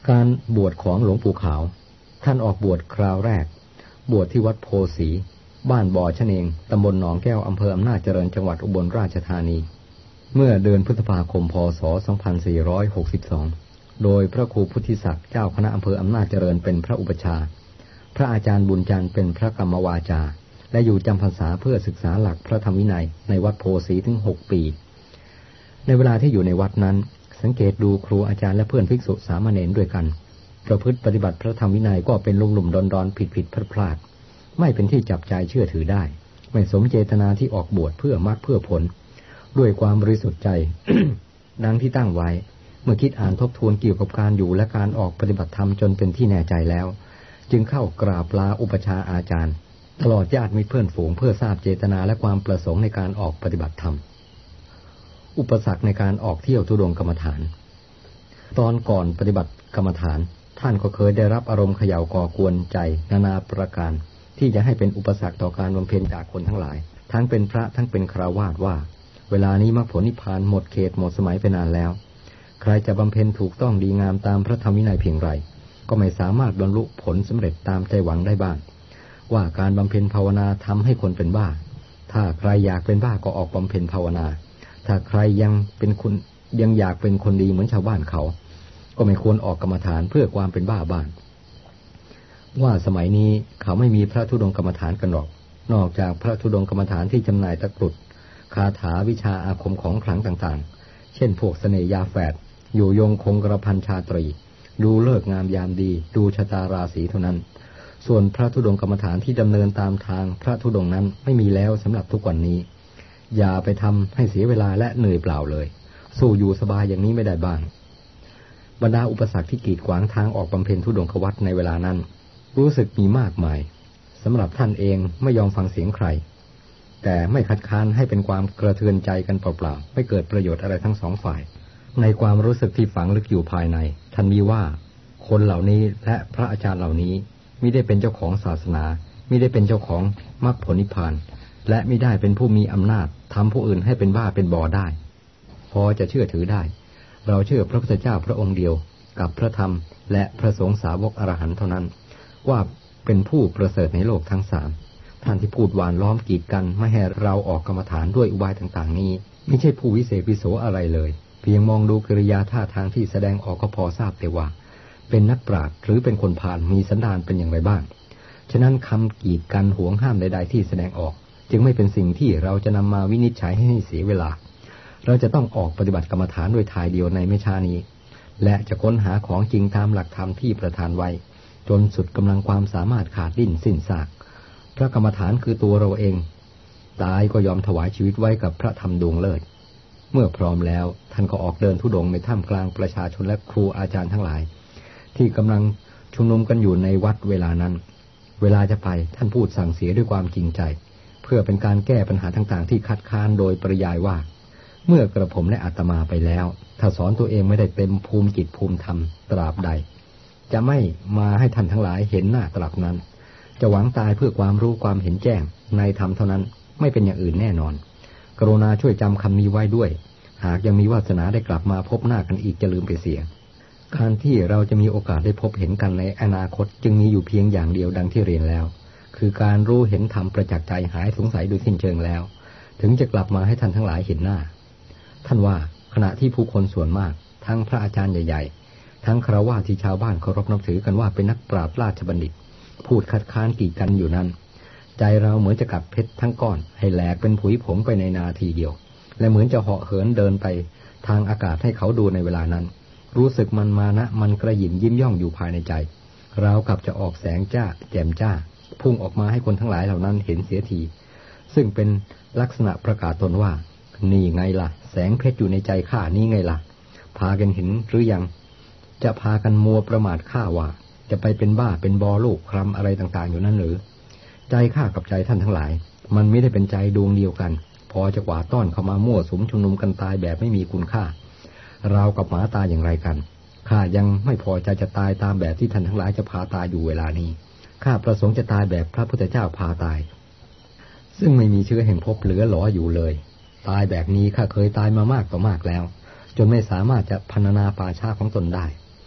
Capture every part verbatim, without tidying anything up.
การบวชของหลวงปู่ขาวท่านออกบวชคราวแรกบวชที่วัดโพสีบ้านบ่อชะเนงตำบลหนองแก้วอำเภออำนาจเจริญจังหวัดอุบลราชธานีเมื่อเดือนพฤษภาคมพ.ศ. สองพันสี่ร้อยหกสิบสองโดยพระครูพุทธิศักดิ์เจ้าคณะอำเภออำนาจเจริญเป็นพระอุปชฌาย์พระอาจารย์บุญจันทร์เป็นพระกรรมวาจาและอยู่จำพรรษาเพื่อศึกษาหลักพระธรรมวินัยในวัดโพสีถึงหกปีในเวลาที่อยู่ในวัดนั้นสังเกตดูครูอาจารย์และเพื่อนภิกษุสามเณรด้วยกันประพฤติปฏิบัติพระธรรมวินัยก็เป็นลุ่มๆดอนๆผิดๆพลาดๆไม่เป็นที่จับใจเชื่อถือได้ไม่สมเจตนาที่ออกบวชเพื่อมรรคเพื่อผลด้วยความบริสุทธิ์ใจ ดังที่ตั้งไว้เมื่อคิดอ่านทบทวนเกี่ยวกับการอยู่และการออกปฏิบัติธรรมจนเป็นที่แน่ใจแล้วจึงเข้ากราบลาอุปชาอาจารย์ตลอดญาติมิตรเพื่อนฝูงเพื่อทราบเจตนาและความประสงค์ในการออกปฏิบัติธรรมอุปสรรคในการออกเที่ยวธุดงค์กรรมฐานตอนก่อนปฏิบัติกรรมฐานท่านก็เคยได้รับอารมณ์เขย่าก่อกวนใจนานาประการที่จะให้เป็นอุปสรรคต่อการบำเพ็ญจากคนทั้งหลายทั้งเป็นพระทั้งเป็นฆราวาสว่าเวลานี้มรรคผลนิพพานหมดเขตหมดสมัยไปนานแล้วใครจะบำเพ็ญถูกต้องดีงามตามพระธรรมวินัยเพียงไรก็ไม่สามารถบรรลุผลสำเร็จตามใจหวังได้บ้างว่าการบำเพ็ญภาวนาทำให้คนเป็นบ้าถ้าใครอยากเป็นบ้าก็ออกบำเพ็ญภาวนาถ้าใครยังเป็นคนยังอยากเป็นคนดีเหมือนชาวบ้านเขาก็ไม่ควรออกกรรมฐานเพื่อความเป็นบ้าบ้านว่าสมัยนี้เขาไม่มีพระธุดงค์กรรมฐานกันหรอกนอกจากพระธุดงค์กรรมฐานที่จำหน่ายตะกรุดคาถาวิชาอาคมของขลังต่างๆเช่นพวกเสน่หยาแฝดอยู่ยงคงกระพันชาตรีดูเลิกงามยามดีดูชะตาราศีเท่านั้นส่วนพระธุดงค์กรรมฐานที่ดำเนินตามทางพระธุดงค์นั้นไม่มีแล้วสำหรับทุกวันนี้อย่าไปทำให้เสียเวลาและเหนื่อยเปล่าเลยสู้อยู่สบายอย่างนี้ไม่ได้บ้างบรรดาอุปสรรคที่กีดขวางทางออกบำเพ็ญธุดงควัตรในเวลานั้นรู้สึกมีมากมายสำหรับท่านเองไม่ยอมฟังเสียงใครแต่ไม่คัดค้านให้เป็นความกระเทือนใจกันเปล่าๆไม่เกิดประโยชน์อะไรทั้งสองฝ่ายในความรู้สึกที่ฝังลึกอยู่ภายในท่านมีว่าคนเหล่านี้และพระอาจารย์เหล่านี้มิได้เป็นเจ้าของศาสนามิได้เป็นเจ้าของมรรคผลนิพพานและมิได้เป็นผู้มีอำนาจทำผู้อื่นให้เป็นบ้าเป็นบอได้พอจะเชื่อถือได้เราเชื่อพระพุทธเจ้าพระองค์เดียวกับพระธรรมและพระสงฆ์สาวกอรหันต์เท่านั้นว่าเป็นผู้ประเสริฐในโลกทั้งสามท่านที่พูดหวานล้อมกีดกันไม่ให้เราออกกรรมฐานด้วยอุบายต่างๆนี้ไม่ใช่ผู้วิเศษวิโสอะไรเลยเพียงมองดูกิริยาท่าทางที่แสดงออกก็พอทราบแต่ว่าเป็นนักปราชญ์หรือเป็นคนพาลมีสันดานเป็นอย่างไรบ้างฉะนั้นคำกีดกันห่วงห้ามใดๆที่แสดงออกจึงไม่เป็นสิ่งที่เราจะนำมาวินิจฉัยให้เสียเวลาเราจะต้องออกปฏิบัติกรรมฐานด้วยทายเดียวในไม่ช้านี้และจะค้นหาของจริงตามหลักธรรมที่ประทานไว้จนสุดกำลังความสามารถขาดดิ้นสิ้นซากพระกรรมฐานคือตัวเราเองตายก็ยอมถวายชีวิตไว้กับพระธรรมดวงเลิศเมื่อพร้อมแล้วท่านก็ออกเดินธุดงค์ในท่ามกลางประชาชนและครูอาจารย์ทั้งหลายที่กำลังชุมนุมกันอยู่ในวัดเวลานั้นเวลาจะไปท่านพูดสั่งเสียด้วยความจริงใจเพื่อเป็นการแก้ปัญหาต่างๆที่คัดค้านโดยปริยายว่าเมื่อกระผมและอาตมาไปแล้วถ้าสอนตัวเองไม่ได้เต็มภูมิจิตภูมิธรรมตราบใดจะไม่มาให้ท่านทั้งหลายเห็นหน้าตราบนั้นจะหวังตายเพื่อความรู้ความเห็นแจ้งในธรรมเท่านั้นไม่เป็นอย่างอื่นแน่นอนกรุณาช่วยจำคำนี้ไว้ด้วยหากยังมีวาสนาได้กลับมาพบหน้ากันอีกจะลืมไปเสียการที่เราจะมีโอกาสได้พบเห็นกันในอนาคตจึงมีอยู่เพียงอย่างเดียวดังที่เรียนแล้วคือการรู้เห็นธรรมประจักษ์ใจหายสงสัยโดยสิ้นเชิงแล้วถึงจะกลับมาให้ท่านทั้งหลายเห็นหน้าท่านว่าขณะที่ผู้คนส่วนมากทั้งพระอาจารย์ใหญ่ๆทั้งฆราวาสที่ชาวบ้านเคารพนับถือกันว่าเป็นนักปราชญ์ราชบัณฑิตพูดคัดค้านกีดกันอยู่นั้นใจเราเหมือนจะกัดเพชรทั้งก้อนให้แหลกเป็นผุยผงไปในนาทีเดียวและเหมือนจะเหาะเหินเดินไปทางอากาศให้เขาดูในเวลานั้นรู้สึกมันมานะมันกระหยิ่มยิ้มย่องอยู่ภายในใจเรากลับจะออกแสงจ้าแจ่มจ้าพุ่งออกมาให้คนทั้งหลายเหล่านั้นเห็นเสียทีซึ่งเป็นลักษณะประกาศตนว่านี่ไงล่ะแสงเพชรอยู่ในใจข้านี่ไงล่ะพากันเห็นหรือยังจะพากันมัวประมาทข้าว่าจะไปเป็นบ้าเป็นบอลูกคลำอะไรต่างๆอยู่นั่นหรือใจข้ากับใจท่านทั้งหลายมันไม่ได้เป็นใจดวงเดียวกันพอจะกวาดต้อนเข้ามามั่วสุมชุมนุมกันตายแบบไม่มีคุณค่าเรากับหมาตายอย่างไรกันข้ายังไม่พอใจจะตายตามแบบที่ท่านทั้งหลายจะพาตายอยู่เวลานี้ข้าประสงค์จะตายแบบพระพุทธเจ้าพาตายซึ่งไม่มีเชื้อแห่งภพเหลือหลออยู่เลยตายแบบนี้ข้าเคยตายมามากต่อมากแล้วจนไม่สามารถจะพรรณนาป่าช้าของตนได้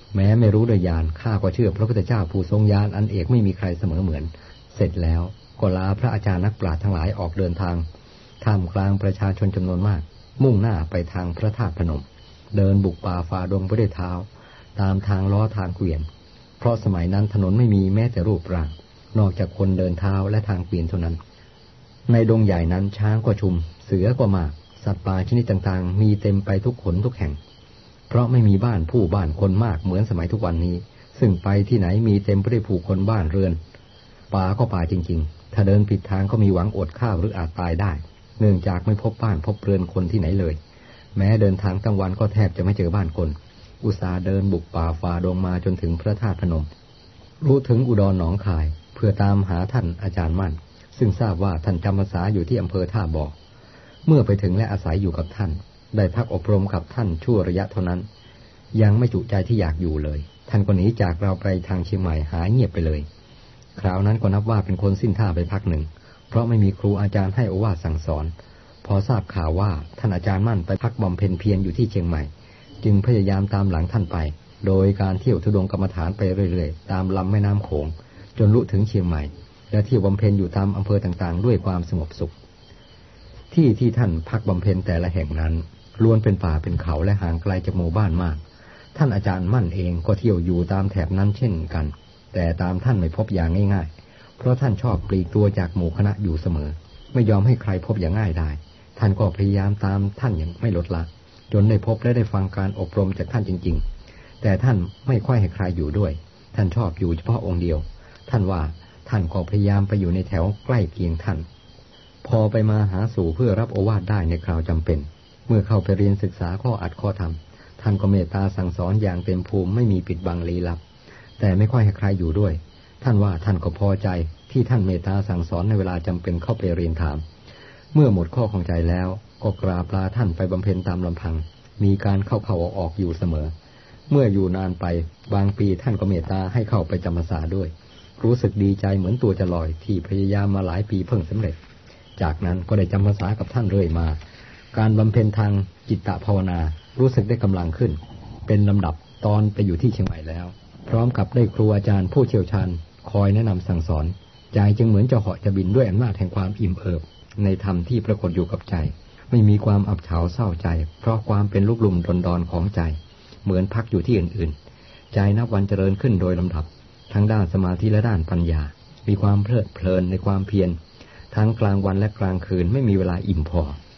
แม้ไม่รู้โดยญาณข้าก็เชื่อพระพุทธเจ้าผู้ทรงญาณอันเอกไม่มีใครเสมอเหมือนเสร็จแล้วก็ลาพระอาจารย์นักปราชญ์ทั้งหลายออกเดินทางท่ามกลางประชาชนจำนวนมากมุ่งหน้าไปทางพระธาตุพนมเดินบุกป่าฝ่าดงไปด้วยเท้าตามทางล้อทางเกวียนเพราะสมัยนั้นถนนไม่มีแม้แต่รูปร่างนอกจากคนเดินเท้าและทางเกวียนเท่านั้นในดงใหญ่นั้นช้างก็ชุมเสือก็มากสัตว์ป่าชนิดต่างๆมีเต็มไปทุกขนทุกแห่งเพราะไม่มีบ้านผู้บ้านคนมากเหมือนสมัยทุกวันนี้ซึ่งไปที่ไหนมีเต็มไปด้วยผู้คนบ้านเรือนป่าก็ป่าจริงๆถ้าเดินผิดทางก็มีหวังอดข้าวหรืออาจตายได้เนื่องจากไม่พบบ้านพบเรือนคนที่ไหนเลยแม้เดินทางกลางวันก็แทบจะไม่เจอบ้านคนอุตส่าห์เดินบุกป่าฝ่าดงมาจนถึงพระธาตุพนมรู้ถึงอุดรหนองคายเพื่อตามหาท่านอาจารย์มั่นซึ่งทราบว่าท่านจำพรรษาอยู่ที่อำเภอท่าบ่อเมื่อไปถึงและอาศัยอยู่กับท่านได้พักอบรมกับท่านชั่วระยะเท่านั้นยังไม่จุใจที่อยากอยู่เลยท่านก็หนีจากเราไปทางเชียงใหม่หายเงียบไปเลยคราวนั้นก็นับว่าเป็นคนสิ้นท่าไปพักหนึ่งเพราะไม่มีครูอาจารย์ให้โอวาทสั่งสอนพอทราบข่าวว่าท่านอาจารย์มั่นไปพักบำเพ็ญเพียรอยู่ที่เชียงใหม่จึงพยายามตามหลังท่านไปโดยการเที่ยวธุดงค์กรรมฐานไปเรื่อยๆตามลำแม่น้ำโขงจนลุถึงเชียงใหม่และเที่ยวบำเพ็ญอยู่ตามอำเภอต่างๆด้วยความสงบสุขที่ที่ท่านพักบำเพ็ญแต่ละแห่งนั้นล้วนเป็นป่าเป็นเขาและห่างไกลจากหมู่บ้านมากท่านอาจารย์มั่นเองก็เที่ยวอยู่ตามแถบนั้นเช่นกันแต่ตามท่านไม่พบอย่างง่ายๆเพราะท่านชอบปลีกตัวจากหมู่คณะอยู่เสมอไม่ยอมให้ใครพบอย่างง่ายได้ท่านก็พยายามตามท่านอย่างไม่ลดละจนได้พบและได้ฟังการอบรมจากท่านจริงๆแต่ท่านไม่ค่อยให้ใครอยู่ด้วยท่านชอบอยู่เฉพาะองค์เดียวท่านว่าท่านก็พยายามไปอยู่ในแถวใกล้เคียงท่านพอไปมาหาสู่เพื่อรับโอวาทได้ในคราวจำเป็นเมื่อเข้าไปเรียนศึกษาข้ออัดข้อธรรมท่านก็เมตตาสั่งสอนอย่างเต็มภูมิไม่มีปิดบังลี้ลับแต่ไม่ค่อยให้ใครอยู่ด้วยท่านว่าท่านก็พอใจที่ท่านเมตตาสั่งสอนในเวลาจำเป็นเข้าไปเรียนถามเมื่อหมดข้อข้องใจแล้วก็กราบลาท่านไปบำเพ็ญตามลำพังมีการเข้าเข้าออกออกอยู่เสมอเมื่ออยู่นานไปบางปีท่านก็เมตตาให้เข้าไปจำพรรษาด้วยรู้สึกดีใจเหมือนตัวจะลอยที่พยายามมาหลายปีเพิ่งสำเร็จจากนั้นก็ได้จำพรรษากับท่านเรื่อยมาการบำเพ็ญทางจิตตภาวนารู้สึกได้กำลังขึ้นเป็นลำดับตอนไปอยู่ที่เชียงใหม่แล้วพร้อมกับได้ครูอาจารย์ผู้เชี่ยวชาญคอยแนะนำสั่งสอนใจจึงเหมือนจะเหาะจะบินด้วยอำนาจแห่งความอิ่มเอิบในธรรมที่ปรากฏอยู่กับใจไม่มีความอับเฉาเศร้าใจเพราะความเป็นลูกลุ่มดอนดอนของใจเหมือนพักอยู่ที่อื่นๆใจนับวันเจริญขึ้นโดยลำดับทั้งด้านสมาธิและด้านปัญญามีความเพลิดเพลินในความเพียรทั้งกลางวันและกลางคืนไม่มีเวลาอิ่มพอ